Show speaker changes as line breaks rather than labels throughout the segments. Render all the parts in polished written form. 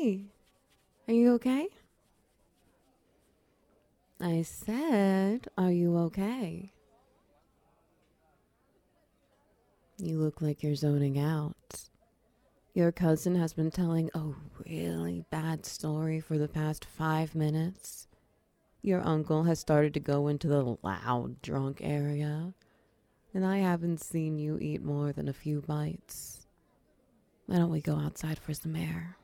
Hey, are you okay? I said, are you okay? You look like you're zoning out. Your cousin has been telling a really bad story for the past 5 minutes. Your uncle has started to go into the loud drunk area, and I haven't seen you eat more than a few bites. Why don't we go outside for some air?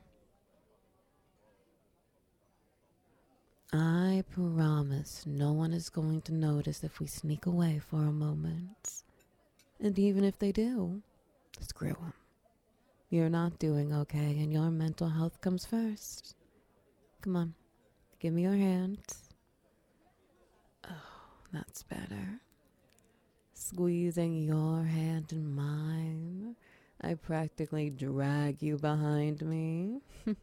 I promise no one is going to notice if we sneak away for a moment. And even if they do, screw them. You're not doing okay, and your mental health comes first. Come on, give me your hand. Oh, that's better. Squeezing your hand in mine. I practically drag you behind me.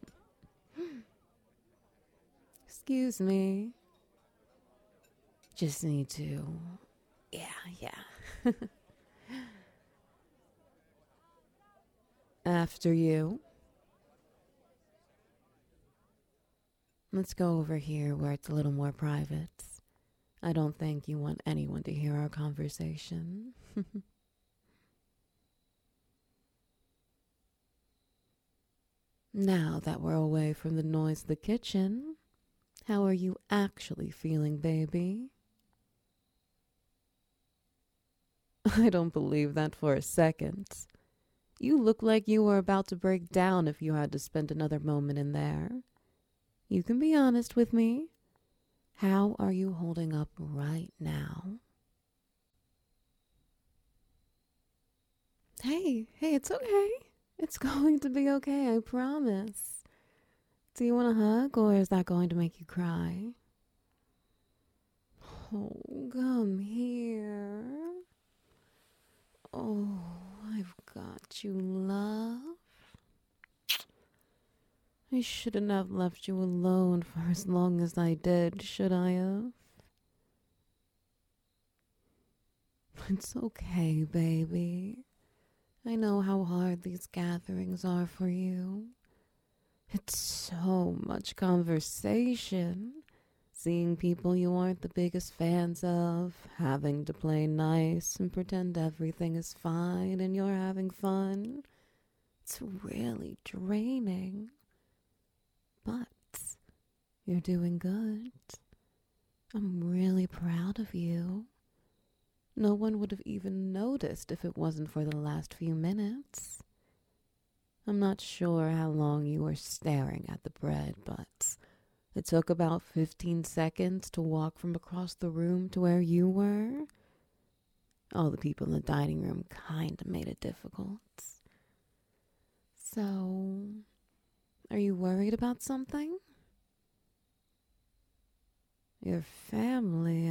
Excuse me. Just need to. Yeah. After you. Let's go over here where it's a little more private. I don't think you want anyone to hear our conversation. Now that we're away from the noise of the kitchen, how are you actually feeling, baby? I don't believe that for a second. You look like you were about to break down if you had to spend another moment in there. You can be honest with me. How are you holding up right now? Hey, it's okay. It's going to be okay, I promise. Do you want a hug, or is that going to make you cry? Oh, come here. Oh, I've got you, love. I shouldn't have left you alone for as long as I did, should I have? It's okay, baby. I know how hard these gatherings are for you. It's so much conversation. Seeing people you aren't the biggest fans of, having to play nice and pretend everything is fine and you're having fun. It's really draining. But you're doing good. I'm really proud of you. No one would have even noticed if it wasn't for the last few minutes. I'm not sure how long you were staring at the bread, but it took about 15 seconds to walk from across the room to where you were. All the people in the dining room kind of made it difficult. So, are you worried about something? Your family,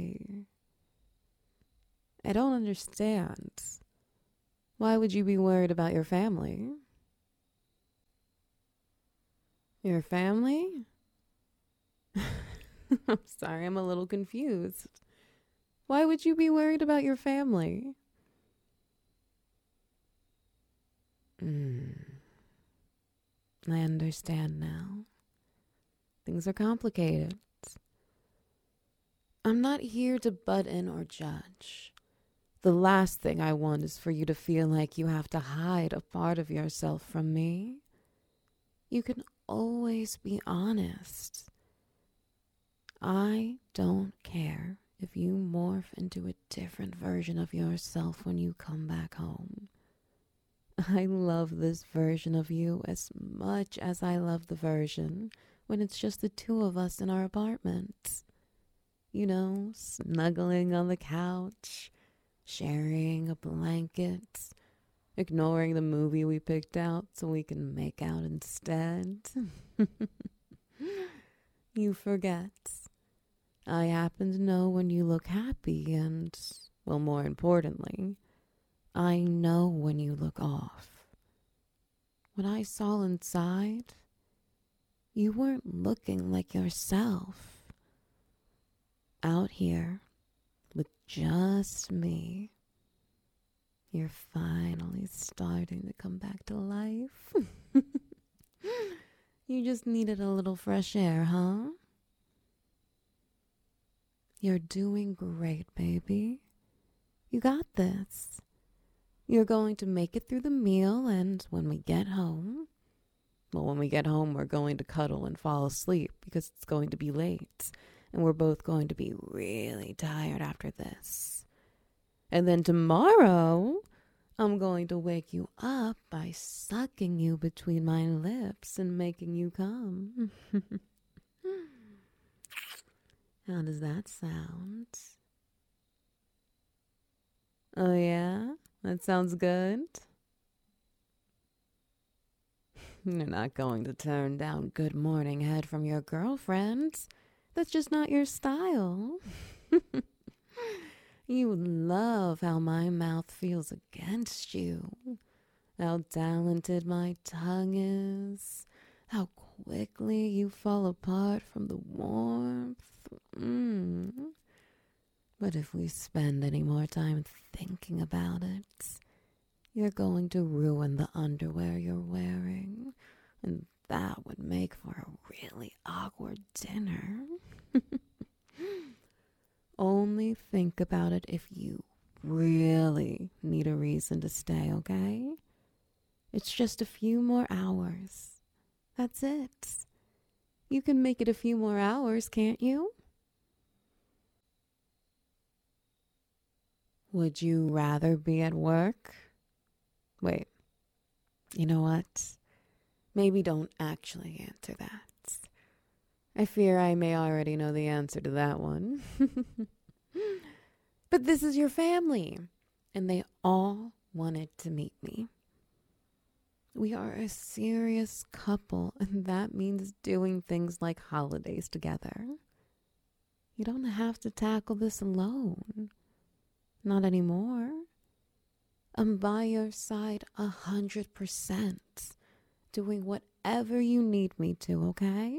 I don't understand. Why would you be worried about your family? Your family? I'm sorry, I'm a little confused. Why would you be worried about your family? I understand now. Things are complicated. I'm not here to butt in or judge. The last thing I want is for you to feel like you have to hide a part of yourself from me. You can always be honest. I don't care if you morph into a different version of yourself when you come back home. I love this version of you as much as I love the version when it's just the two of us in our apartment. You know, snuggling on the couch, sharing a blanket, ignoring the movie we picked out so we can make out instead. You forget. I happen to know when you look happy and, well, more importantly, I know when you look off. What I saw inside, you weren't looking like yourself. Out here, with just me, you're finally starting to come back to life. You just needed a little fresh air, huh? You're doing great, baby. You got this. You're going to make it through the meal, and when we get home, we're going to cuddle and fall asleep because it's going to be late, and we're both going to be really tired after this. And then tomorrow, I'm going to wake you up by sucking you between my lips and making you come. How does that sound? Oh, yeah? That sounds good? You're not going to turn down good morning head from your girlfriends. That's just not your style. You love how my mouth feels against you. How talented my tongue is. How quickly you fall apart from the warmth. But if we spend any more time thinking about it, you're going to ruin the underwear you're wearing. And that would make for a really awkward dinner. Only think about it if you really need a reason to stay, okay? It's just a few more hours. That's it. You can make it a few more hours, can't you? Would you rather be at work? Wait, you know what? Maybe don't actually answer that. I fear I may already know the answer to that one. But this is your family, and they all wanted to meet me. We are a serious couple, and that means doing things like holidays together. You don't have to tackle this alone. Not anymore. I'm by your side 100%, doing whatever you need me to, okay?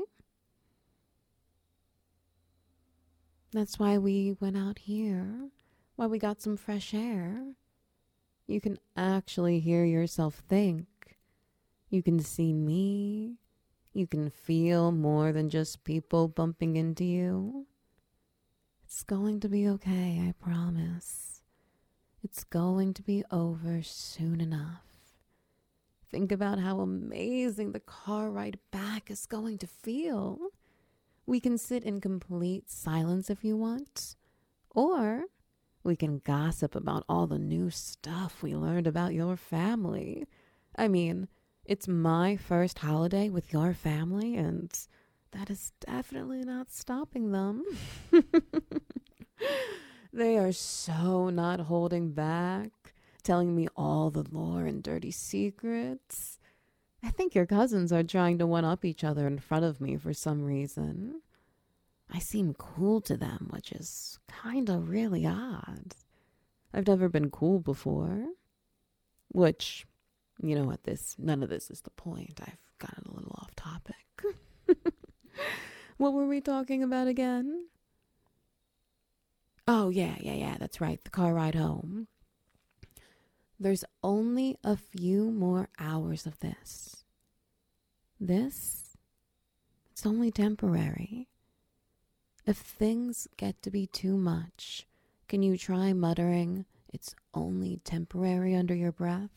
That's why we went out here, why we got some fresh air. You can actually hear yourself think. You can see me. You can feel more than just people bumping into you. It's going to be okay, I promise. It's going to be over soon enough. Think about how amazing the car ride back is going to feel. We can sit in complete silence if you want, or we can gossip about all the new stuff we learned about your family. I mean, it's my first holiday with your family, and that is definitely not stopping them. They are so not holding back, telling me all the lore and dirty secrets. I think your cousins are trying to one-up each other in front of me for some reason. I seem cool to them, which is kind of really odd. I've never been cool before. Which, you know what, none of this is the point. I've gotten a little off topic. What were we talking about again? Oh, yeah, that's right. The car ride home. There's only a few more hours of this. It's only temporary. If things get to be too much, can you try muttering, "It's only temporary" under your breath?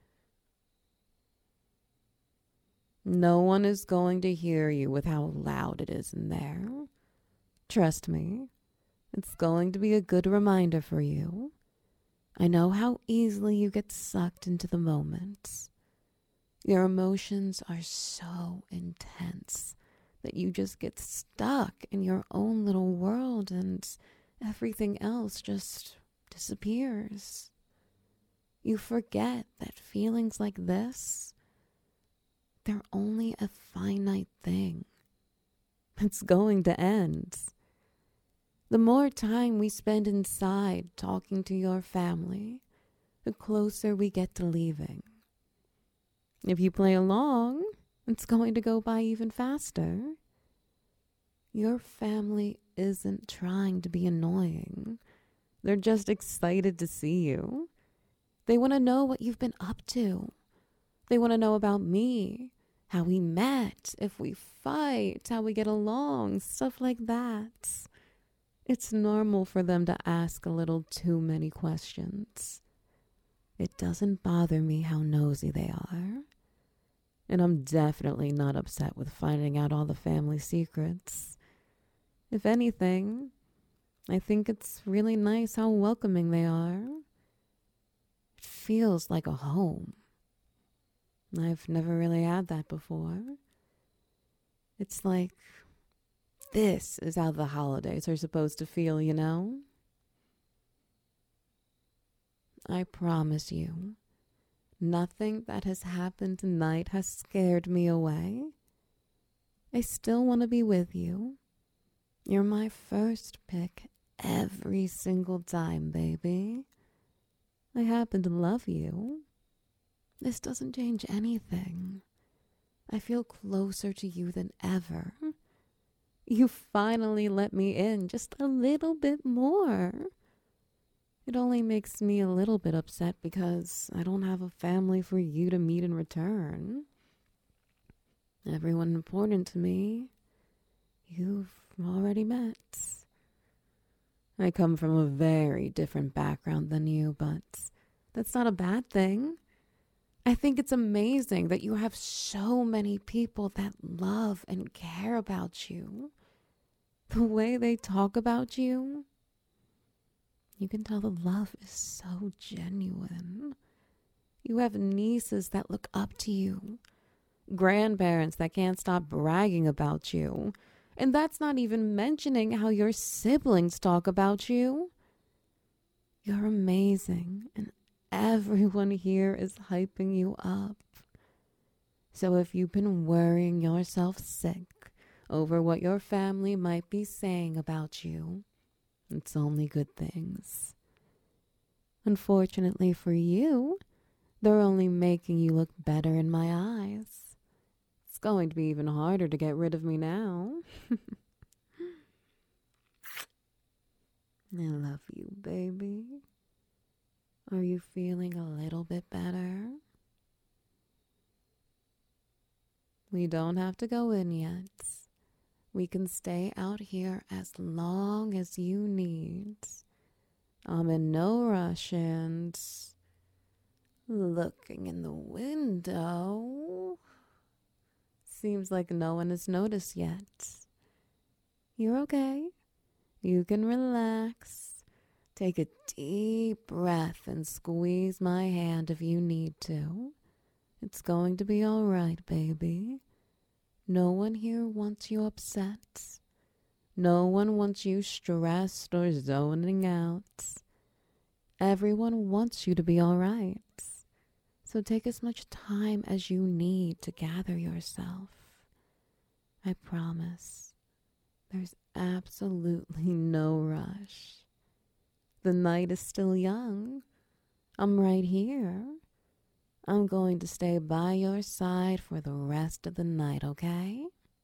No one is going to hear you with how loud it is in there. Trust me, it's going to be a good reminder for you. I know how easily you get sucked into the moment. Your emotions are so intense that you just get stuck in your own little world and everything else just disappears. You forget that feelings like this, they're only a finite thing. It's going to end. The more time we spend inside talking to your family, the closer we get to leaving. If you play along, it's going to go by even faster. Your family isn't trying to be annoying. They're just excited to see you. They want to know what you've been up to. They want to know about me how we met, if we fight, how we get along, stuff like that. It's normal for them to ask a little too many questions. It doesn't bother me how nosy they are. And I'm definitely not upset with finding out all the family secrets. If anything, I think it's really nice how welcoming they are. It feels like a home. I've never really had that before. It's like, this is how the holidays are supposed to feel, you know? I promise you, nothing that has happened tonight has scared me away. I still want to be with you. You're my first pick every single time, baby. I happen to love you. This doesn't change anything. I feel closer to you than ever. You finally let me in just a little bit more. It only makes me a little bit upset because I don't have a family for you to meet in return. Everyone important to me, you've already met. I come from a very different background than you, but that's not a bad thing. I think it's amazing that you have so many people that love and care about you. The way they talk about you, you can tell the love is so genuine. You have nieces that look up to you, grandparents that can't stop bragging about you, and that's not even mentioning how your siblings talk about you. You're amazing, and everyone here is hyping you up. So if you've been worrying yourself sick over what your family might be saying about you, it's only good things. Unfortunately for you, they're only making you look better in my eyes. It's going to be even harder to get rid of me now. I love you, baby. Are you feeling a little bit better? We don't have to go in yet. We can stay out here as long as you need. I'm in no rush, and looking in the window, seems like no one has noticed yet. You're okay. You can relax. Take a deep breath and squeeze my hand if you need to. It's going to be all right, baby. No one here wants you upset. No one wants you stressed or zoning out. Everyone wants you to be all right. So take as much time as you need to gather yourself. I promise. There's absolutely no rush. The night is still young. I'm right here. I'm going to stay by your side for the rest of the night, okay?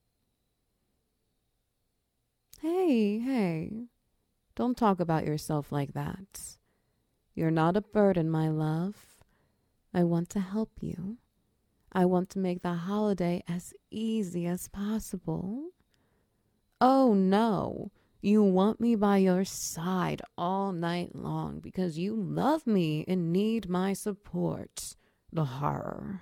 Hey. Don't talk about yourself like that. You're not a burden, my love. I want to help you. I want to make the holiday as easy as possible. Oh, no. You want me by your side all night long because you love me and need my support. The horror.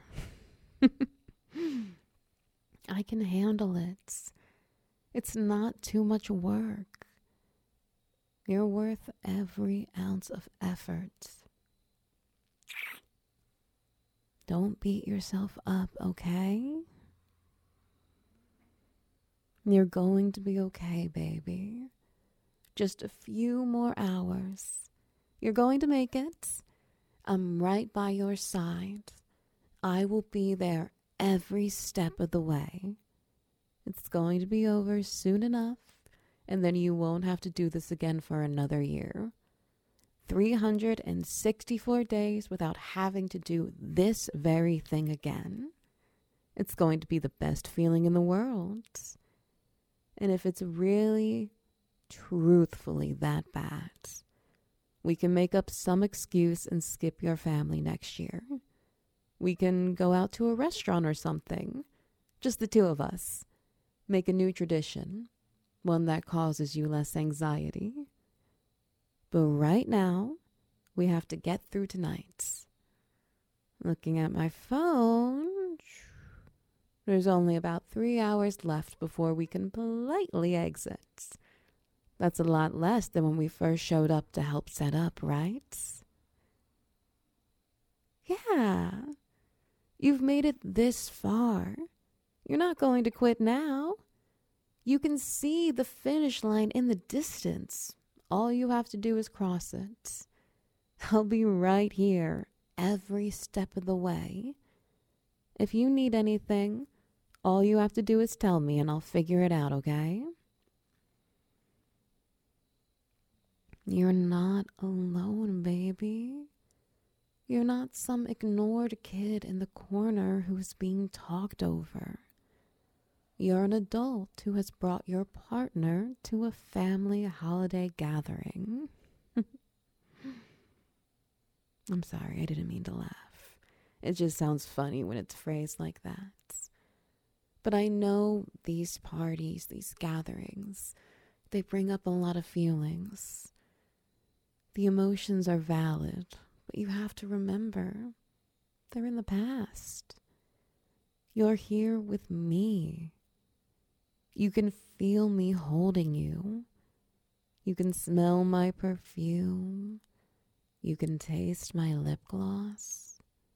I can handle it. It's not too much work. You're worth every ounce of effort. Don't beat yourself up, okay? You're going to be okay, baby. Just a few more hours. You're going to make it. I'm right by your side. I will be there every step of the way. It's going to be over soon enough, and then you won't have to do this again for another year. 364 days without having to do this very thing again. It's going to be the best feeling in the world. And if it's really, truthfully that bad, we can make up some excuse and skip your family next year. We can go out to a restaurant or something. Just the two of us. Make a new tradition, one that causes you less anxiety. But right now, we have to get through tonight. Looking at my phone, there's only about 3 hours left before we can politely exit. That's a lot less than when we first showed up to help set up, right? Yeah, you've made it this far. You're not going to quit now. You can see the finish line in the distance. All you have to do is cross it. I'll be right here every step of the way. If you need anything, all you have to do is tell me and I'll figure it out, okay? You're not alone, baby. You're not some ignored kid in the corner who's being talked over. You're an adult who has brought your partner to a family holiday gathering. I'm sorry, I didn't mean to laugh. It just sounds funny when it's phrased like that. But I know these parties, these gatherings, they bring up a lot of feelings. The emotions are valid, but you have to remember, they're in the past. You're here with me. You can feel me holding you. You can smell my perfume. You can taste my lip gloss.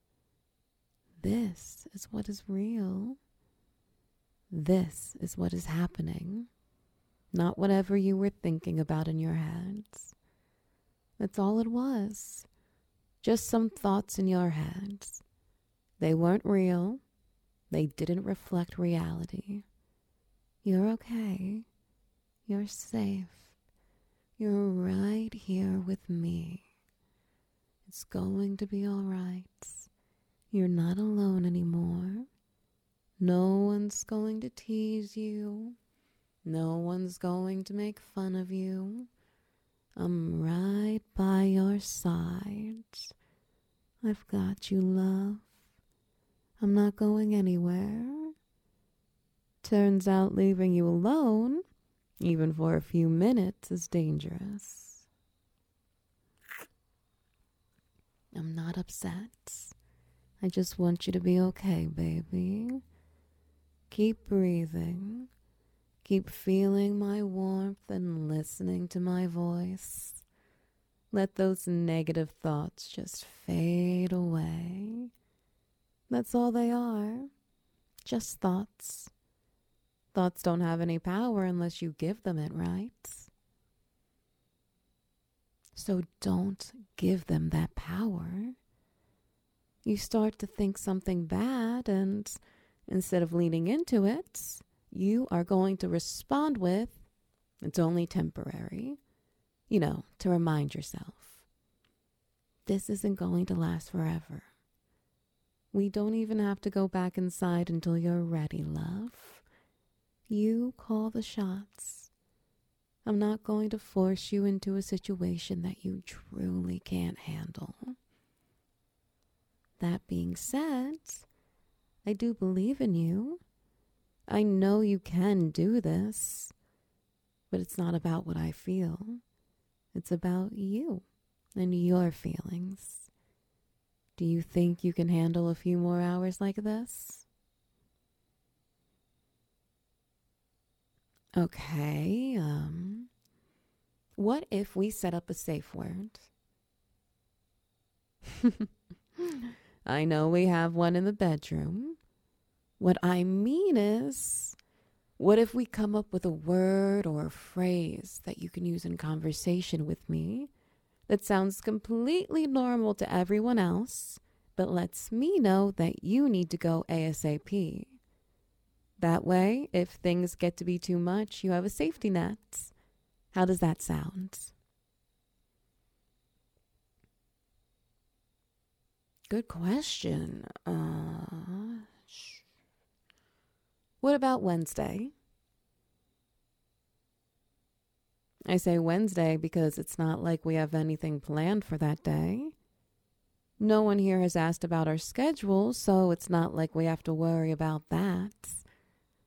This is what is real. This is what is happening. Not whatever you were thinking about in your heads. That's all it was. Just some thoughts in your heads. They weren't real. They didn't reflect reality. You're okay. You're safe. You're right here with me. It's going to be all right. You're not alone anymore. No one's going to tease you. No one's going to make fun of you. I'm right by your side. I've got you, love. I'm not going anywhere. Turns out leaving you alone, even for a few minutes, is dangerous. I'm not upset. I just want you to be okay, baby. Keep breathing. Keep feeling my warmth and listening to my voice. Let those negative thoughts just fade away. That's all they are. Just thoughts. Thoughts don't have any power unless you give them it, right? So don't give them that power. You start to think something bad, and instead of leaning into it, you are going to respond with, it's only temporary, to remind yourself. This isn't going to last forever. We don't even have to go back inside until you're ready, love. You call the shots. I'm not going to force you into a situation that you truly can't handle. That being said, I do believe in you. I know you can do this, but it's not about what I feel. It's about you and your feelings. Do you think you can handle a few more hours like this? Okay, what if we set up a safe word? I know we have one in the bedroom. What I mean is, what if we come up with a word or a phrase that you can use in conversation with me that sounds completely normal to everyone else, but lets me know that you need to go ASAP? That way, if things get to be too much, you have a safety net. How does that sound? Good question. What about Wednesday? I say Wednesday because it's not like we have anything planned for that day. No one here has asked about our schedule, so it's not like we have to worry about that.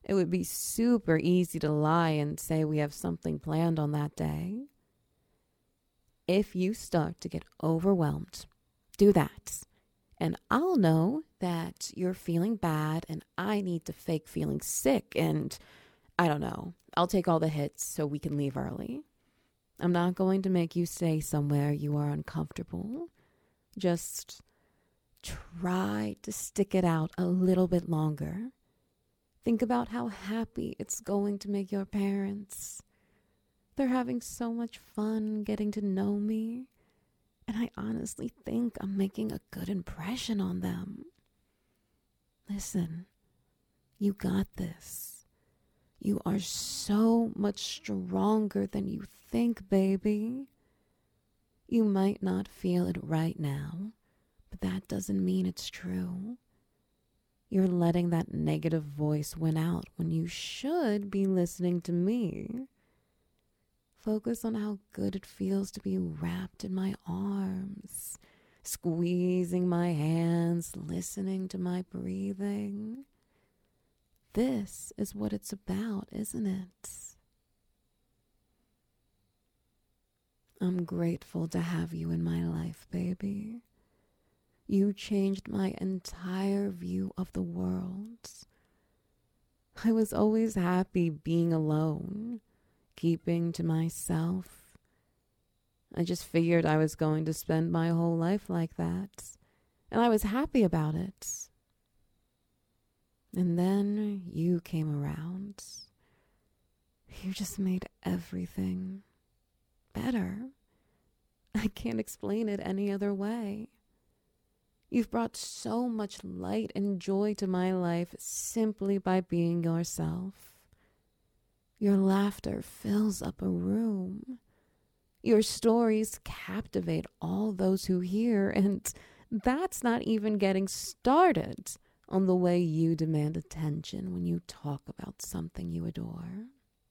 It would be super easy to lie and say we have something planned on that day. If you start to get overwhelmed, do that. And I'll know that you're feeling bad and I need to fake feeling sick. And I don't know, I'll take all the hits so we can leave early. I'm not going to make you stay somewhere you are uncomfortable. Just try to stick it out a little bit longer. Think about how happy it's going to make your parents. They're having so much fun getting to know me, and I honestly think I'm making a good impression on them. Listen, you got this. You are so much stronger than you think, baby. You might not feel it right now, but that doesn't mean it's true. You're letting that negative voice win out when you should be listening to me. Focus on how good it feels to be wrapped in my arms, squeezing my hands, listening to my breathing. This is what it's about, isn't it? I'm grateful to have you in my life, baby. You changed my entire view of the world. I was always happy being alone, keeping to myself. I just figured I was going to spend my whole life like that, and I was happy about it. And then you came around. You just made everything better. I can't explain it any other way. You've brought so much light and joy to my life simply by being yourself. Your laughter fills up a room. Your stories captivate all those who hear, and that's not even getting started on the way you demand attention when you talk about something you adore.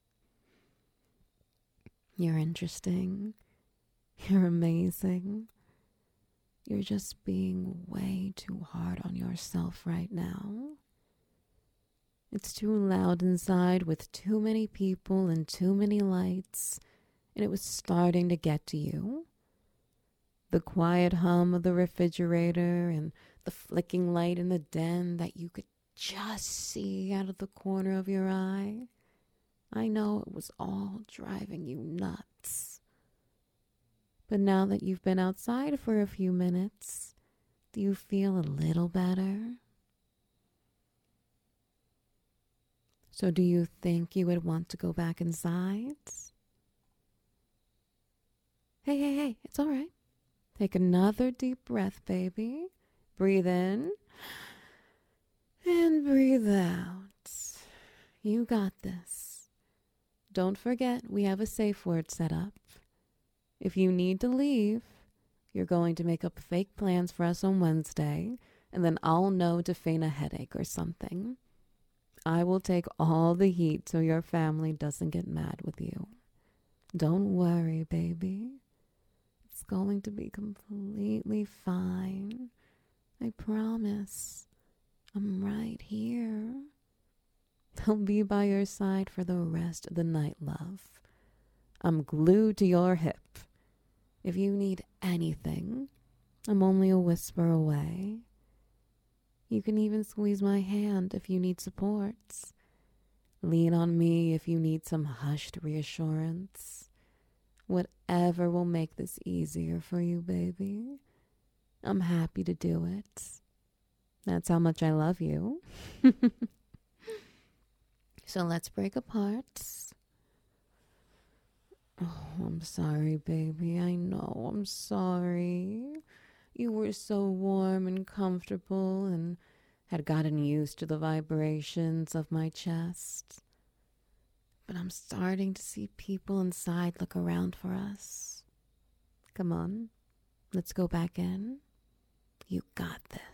You're interesting. You're amazing. You're just being way too hard on yourself right now. It's too loud inside with too many people and too many lights, and it was starting to get to you. The quiet hum of the refrigerator and the flicking light in the den that you could just see out of the corner of your eye. I know it was all driving you nuts. But now that you've been outside for a few minutes, do you feel a little better? So do you think you would want to go back inside? Hey, it's all right. Take another deep breath, baby. Breathe in and breathe out. You got this. Don't forget we have a safe word set up. If you need to leave, you're going to make up fake plans for us on Wednesday, and then I'll know to feign a headache or something. I will take all the heat so your family doesn't get mad with you. Don't worry, baby. It's going to be completely fine. I promise. I'm right here. I'll be by your side for the rest of the night, love. I'm glued to your hip. If you need anything, I'm only a whisper away. You can even squeeze my hand if you need support. Lean on me if you need some hushed reassurance. Whatever will make this easier for you, baby. I'm happy to do it. That's how much I love you. So let's break apart. Oh, I'm sorry, baby. I know, I'm sorry. You were so warm and comfortable and had gotten used to the vibrations of my chest. But I'm starting to see people inside look around for us. Come on, let's go back in. You got this.